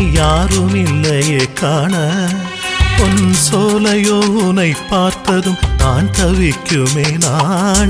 யாரும் இல்லையே காண பொன் சோலையோ உனை பார்த்ததும் நான் தவிக்குமே நாண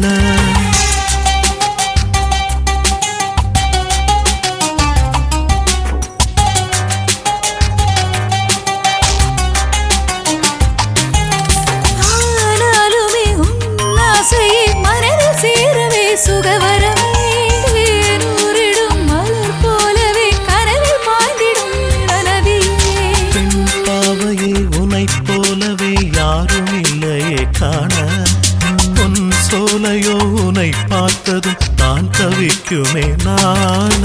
சோலையோ உனை பார்த்ததும் நான் தவிக்குமே நாண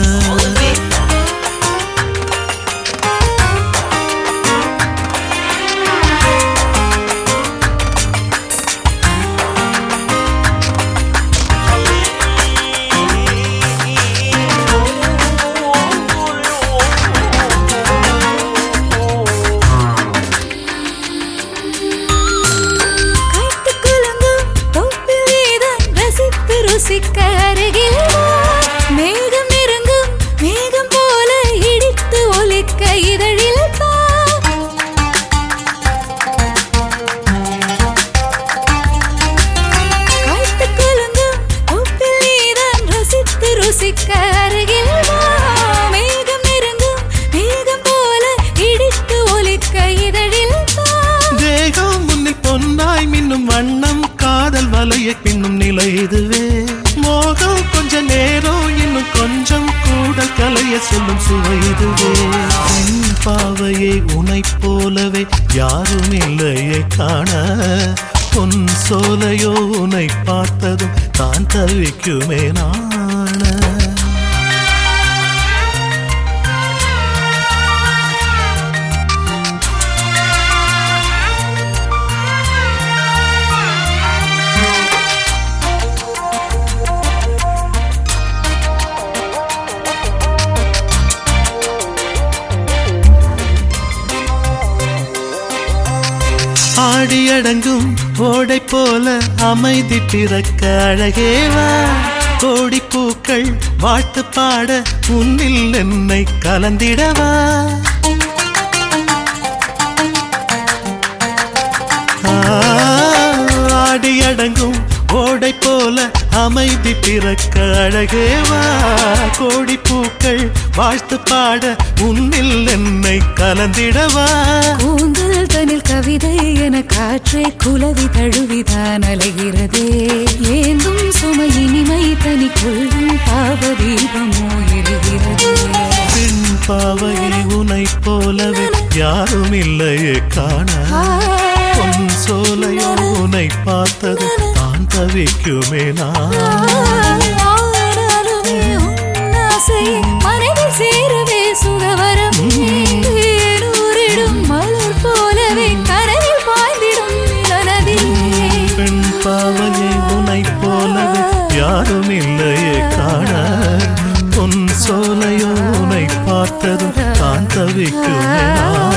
மேகம் நெருங்கும் மேகம் போல இடித்து ஒலிக்க இதழில் காய்த்து குலுங்கும் தொப்பில் நீதான் ரசித்து ருசிக்க அருகில் மேகம் நெருங்கும் மேகம் போல இடித்து ஒலிக்க இதழில் தேகம் முன்னில் பொன்னாய் மின்னும் வண்ணம் காதல் வலைய பின்னும் நிலை இதுவே மோகம் கொஞ்ச நேரம் இன்னும் கொஞ்சம் கூட கலைய சொல்லும் சுவை இதுவே என் பாவையை உனை போலவே யாரும் இல்லையே காண பொன் சோலையோ உனை பார்த்ததும் தான் தவிக்குமே நாண ஆடியடங்கும் ஓடை போல அமைதி பிறக்க அழகேவா கோடி பூக்கள் வாழ்த்து பாட உன்னில் என்னை கலந்திடவா ஆடியடங்கும் ஓடை போல அமைதி பிறக்க அழகேவா கோடி பூக்கள் வாழ்த்து பாட உன்னில் என்னை கலந்திடவா கூந்தல் தனில் கவிதை என காற்றை குலவி தழுவிதான் அலைகிறதே ஏந்தும் சுமை இனிமை தனி கொள்ளும் பாவதீபமோ எரிகிறதே பெண் பாவையில் உனை போலவே யாரும் இல்லையே காண பொன் சோலையோ உனை பார்த்தது நான் தவிக்குமே மனதில் சேரவே சுகவரம் ஊரிடும் மலர் போலவே கரையில் பாய்ந்திடும் நதியில் பெண் பாவையை உனை போலவே யாரும் இல்லையே காண பொன் சோலையோ உனை பார்த்ததும் தான் தவிக்குமே